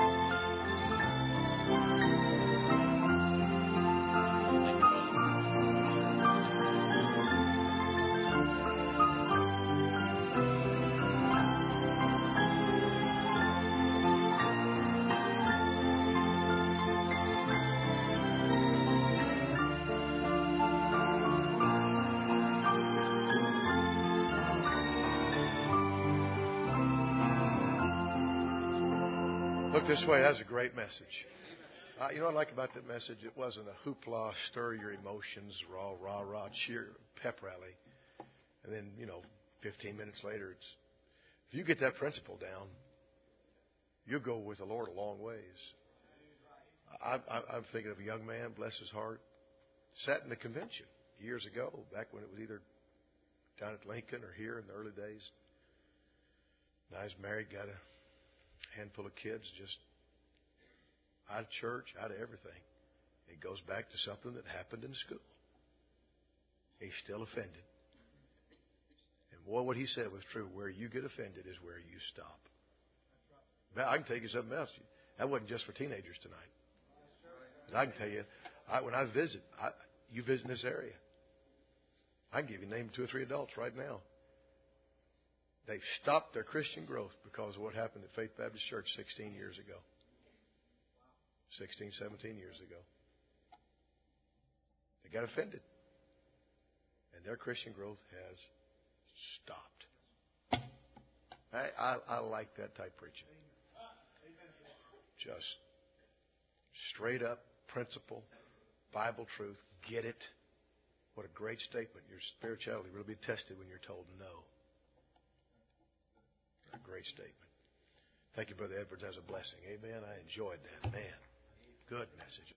Look this way. That's a great message. You know what I like about that message? It wasn't a hoopla, stir your emotions, rah, cheer, pep rally. And then, 15 minutes later, if you get that principle down, you'll go with the Lord a long ways. I'm thinking of a young man, bless his heart, sat in the convention years ago, back when it was either down at Lincoln or here in the early days. Now he's married, got a handful of kids, just out of church, out of everything. It goes back to something that happened in school. He's still offended. And boy, what he said was true. Where you get offended is where you stop. Now, I can tell you something else. That wasn't just for teenagers tonight. I can tell you, when I visit, you visit in this area. I can give you a name of 2 or 3 adults right now. They've stopped their Christian growth because of what happened at Faith Baptist Church 16 years ago. 16, 17 years ago. They got offended. And their Christian growth has stopped. I like that type of preaching. Just straight up principle, Bible truth. Get it. What a great statement. Your spirituality will be tested when you're told no. A great statement. Thank you, Brother Edwards. That was a blessing. Amen. I enjoyed that. Man, good message.